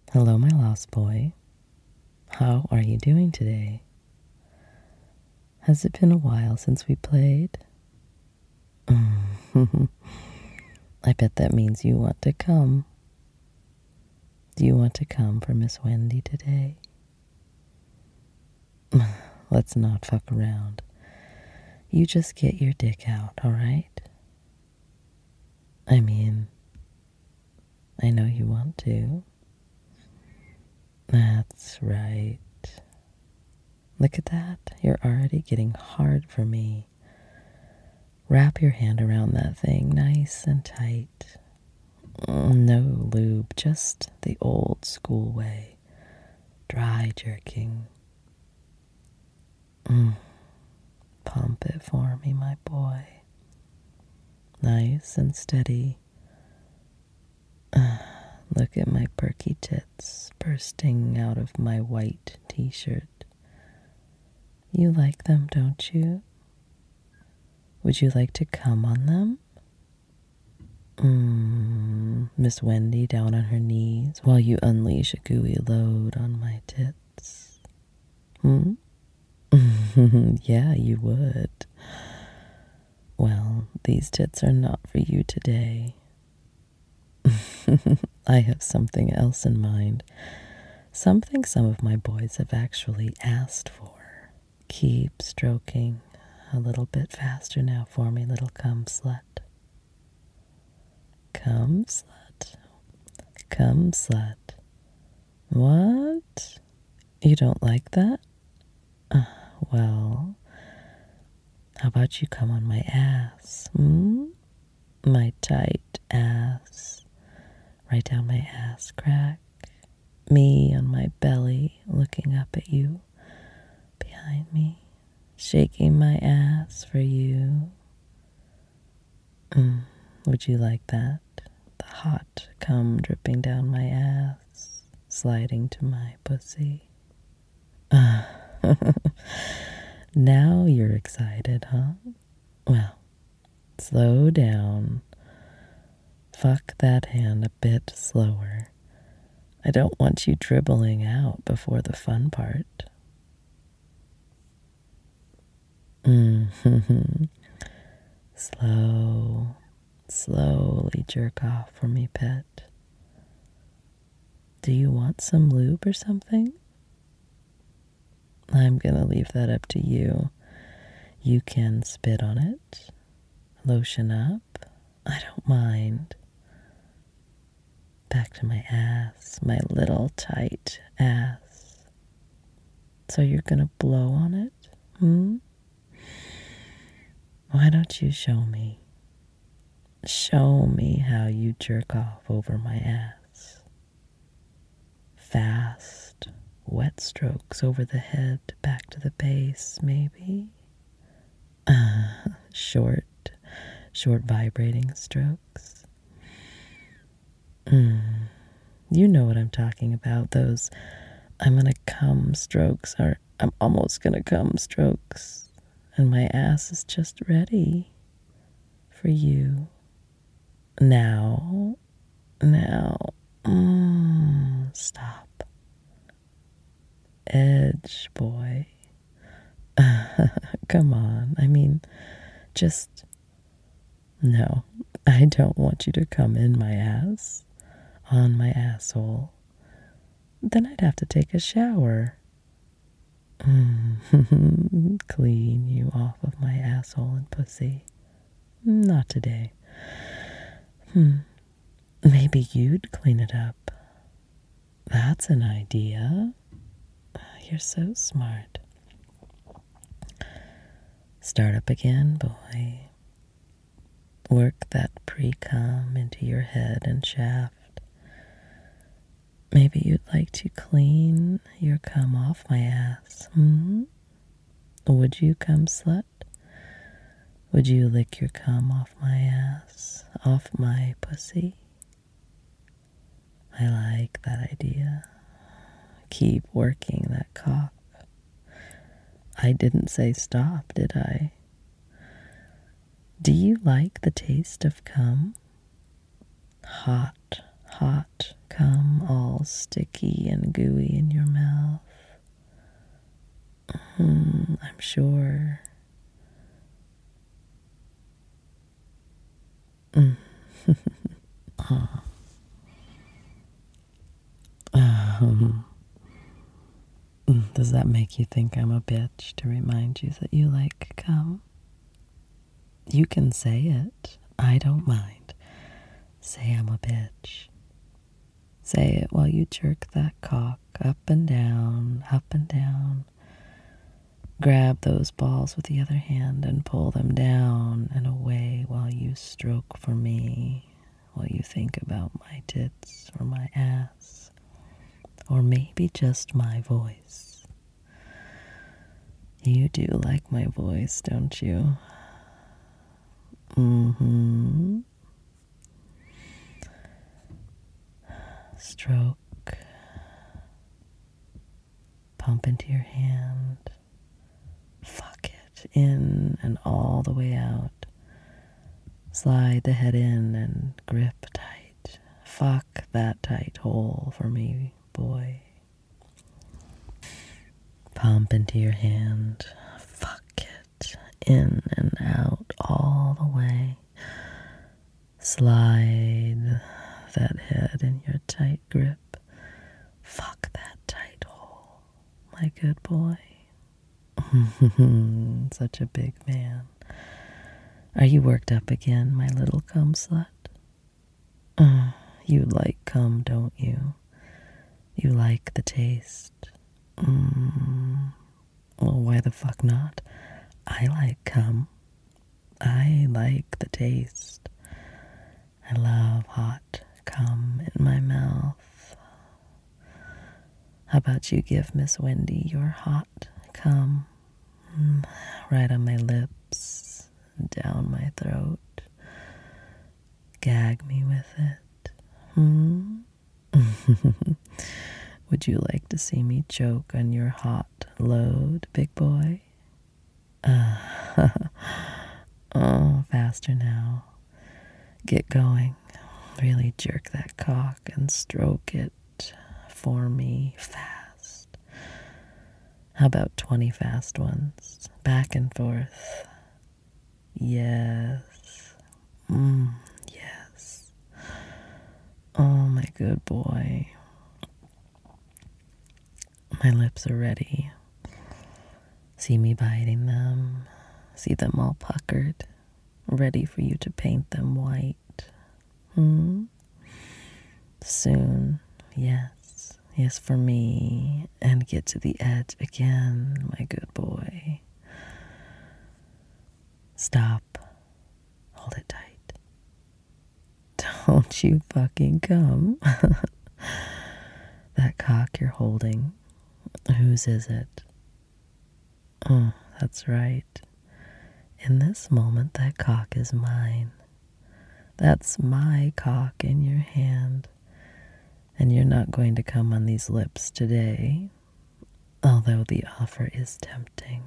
Hello, my lost boy. How are you doing today? Has it been a while since we played? I bet that means you want to come. Do you want to come for Miss Wendy today? Let's not fuck around. You just get your dick out, all right? I mean, I know you want to. That's right. Look at that. You're already getting hard for me. Wrap your hand around that thing nice and tight. No lube, just the old school way. Dry jerking. Pump it for me, my boy. Nice and steady. Look at my perky tits bursting out of my white t-shirt. You like them, don't you? Would you like to come on them? Miss Wendy down on her knees while you unleash a gooey load on my tits. Yeah, you would. Well, these tits are not for you today. I have something else in mind. Something some of my boys have actually asked for. Keep stroking a little bit faster now for me, little cum slut. Cum slut. Cum slut. What? You don't like that? Well, how about you come on my ass? My tight ass. Right down my ass crack. Me on my belly looking up at you. Behind me. Shaking my ass for you. Would you like that? The hot cum dripping down my ass. Sliding to my pussy. Now you're excited, huh? Well, slow down. Fuck that hand a bit slower. I don't want you dribbling out before the fun part. Slowly jerk off for me, pet. Do you want some lube or something? I'm gonna leave that up to you. You can spit on it, lotion up. I don't mind. Back to my ass, my little tight ass. So you're gonna blow on it? Why don't you show me? Show me how you jerk off over my ass. Fast, wet strokes over the head, back to the base, maybe. Short vibrating strokes. You know what I'm talking about, those I'm gonna come strokes, or I'm almost gonna come strokes, and my ass is just ready for you. Now, stop. Edge, boy. Come on, I mean, just, no, I don't want you to come in my ass, on my asshole. Then I'd have to take a shower. Clean you off of my asshole and pussy. Not today. Maybe you'd clean it up. That's an idea. You're so smart. Start up again, boy. Work that pre-cum into your head and shaft. Maybe you'd like to clean your cum off my ass. Would you, cum slut? Would you lick your cum off my ass, off my pussy? I like that idea. Keep working that cock. I didn't say stop, did I? Do you like the taste of cum? Hot hot cum all sticky and gooey in your mouth. I'm sure. Does that make you think I'm a bitch to remind you that you like cum? You can say it. I don't mind. Say I'm a bitch. Say it while you jerk that cock up and down, up and down. Grab those balls with the other hand and pull them down and away while you stroke for me, while you think about my tits or my ass, or maybe just my voice. You do like my voice, don't you? Stroke. Pump into your hand. Fuck it. In and all the way out. Slide the head in and grip tight. Fuck that tight hole for me, boy. Pump into your hand. Fuck it. In and out all the way. Slide that head in your tight grip. Fuck that tight hole, my good boy. Such a big man. Are you worked up again, my little cum slut? You like cum, don't you? You like the taste. Well, why the fuck not? I like cum. I like the taste. I love hot cum in my mouth. How about you give Miss Wendy your hot cum right on my lips, down my throat. Gag me with it. Would you like to see me choke on your hot load, big boy? Oh, faster now. Get going. Really jerk that cock and stroke it for me fast. How about 20 fast ones? Back and forth. Yes. Yes. Oh, my good boy. My lips are ready. See me biting them. See them all puckered. Ready for you to paint them white. Soon. Yes. Yes, for me. And get to the edge again, my good boy. Stop. Hold it tight. Don't you fucking come. That cock you're holding, whose is it? Oh, that's right. In this moment, that cock is mine. That's my cock in your hand. And you're not going to come on these lips today, although the offer is tempting.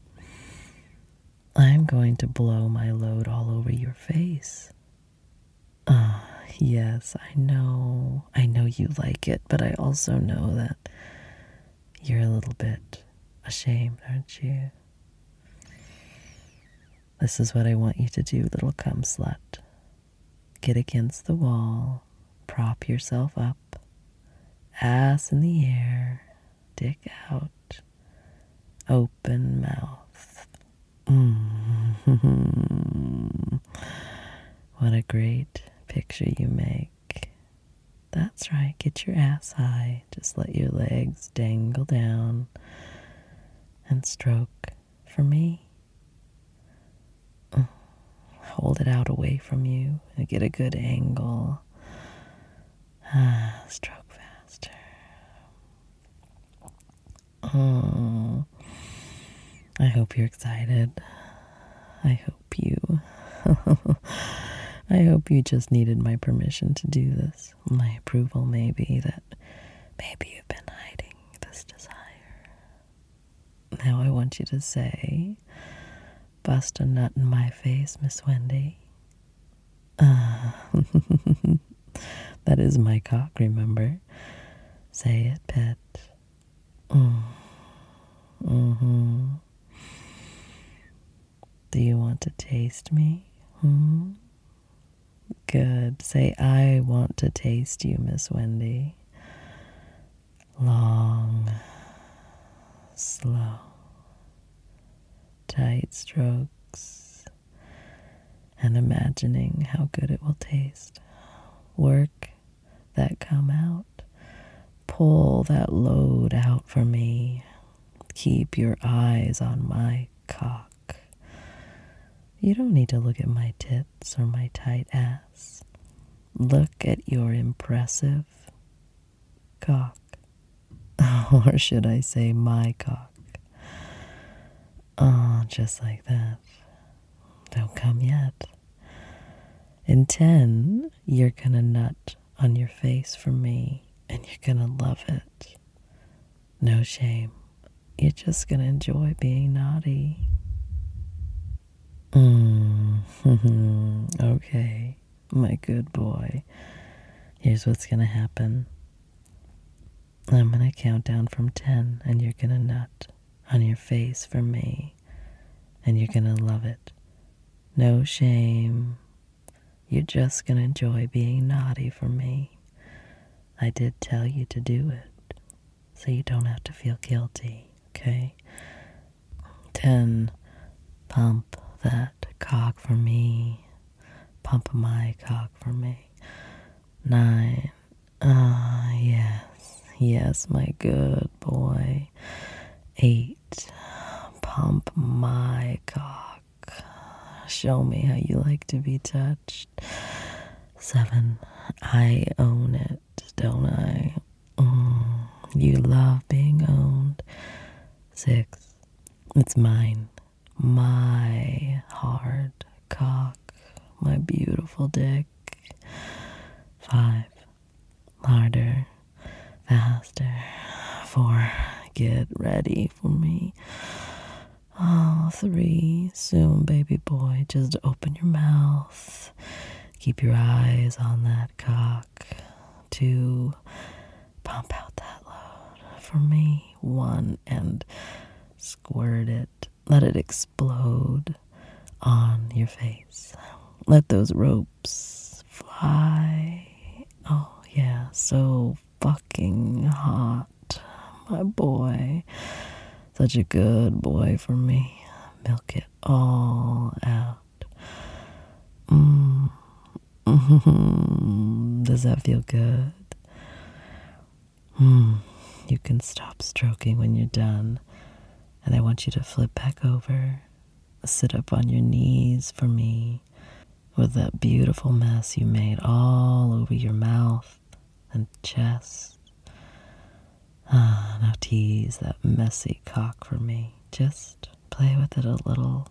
I'm going to blow my load all over your face. Oh, yes, I know. I know you like it, but I also know that you're a little bit ashamed, aren't you? This is what I want you to do, little cum slut. Get against the wall, prop yourself up, ass in the air, dick out, open mouth. What a great picture you make. That's right, get your ass high. Just let your legs dangle down and stroke for me. Hold it out away from you and get a good angle. Stroke faster. Oh, I hope you're excited. I hope you just needed my permission to do this. My approval, maybe, that maybe you've been hiding this desire. Now I want you to say, bust a nut in my face, Miss Wendy. That is my cock, remember? Say it, pet. Mm. Mm-hmm. Do you want to taste me? Hmm? Good. Say, I want to taste you, Miss Wendy. Long, slow, tight strokes, and imagining how good it will taste. Work that come out. Pull that load out for me. Keep your eyes on my cock. You don't need to look at my tits or my tight ass. Look at your impressive cock. Or should I say my cock? Oh, just like that. Don't come yet. In 10, you're gonna nut on your face for me, and you're gonna love it. No shame. You're just gonna enjoy being naughty. Okay, my good boy. Here's what's gonna happen. I'm gonna count down from 10, and you're gonna nut on your face for me, and you're gonna love it. No shame. You're just gonna enjoy being naughty for me. I did tell you to do it, so you don't have to feel guilty, okay? 10, pump that cock for me. Pump my cock for me. 9, yes, my good boy. 8, pump my cock. Show me how you like to be touched. 7, I own it, don't I? You love being owned. 6, it's mine. My hard cock. My beautiful dick. 5, harder, faster. 4, get ready for me. 3, soon, baby boy, just open your mouth. Keep your eyes on that cock. 2, pump out that load for me. 1, and squirt it. Let it explode on your face. Let those ropes fly. Oh, yeah, so fucking hot. My boy. Such a good boy for me. Milk it all out. Does that feel good? You can stop stroking when you're done. And I want you to flip back over. Sit up on your knees for me with that beautiful mess you made all over your mouth and chest. Now tease that messy cock for me. Just play with it a little.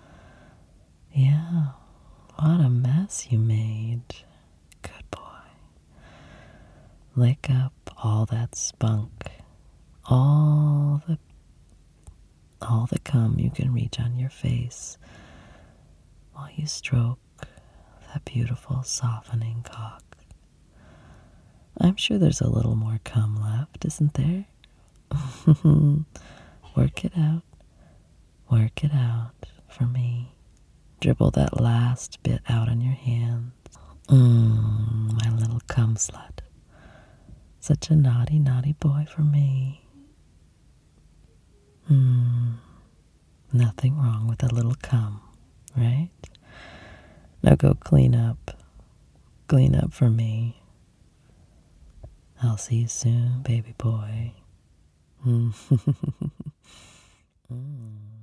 Yeah, what a mess you made. Good boy. Lick up all that spunk. All the cum you can reach on your face while you stroke that beautiful softening cock. I'm sure there's a little more cum left, isn't there? Work it out. Work it out for me. Dribble that last bit out on your hands. My little cum slut. Such a naughty, naughty boy for me. Nothing wrong with a little cum, right? Now go clean up. Clean up for me. I'll see you soon, baby boy.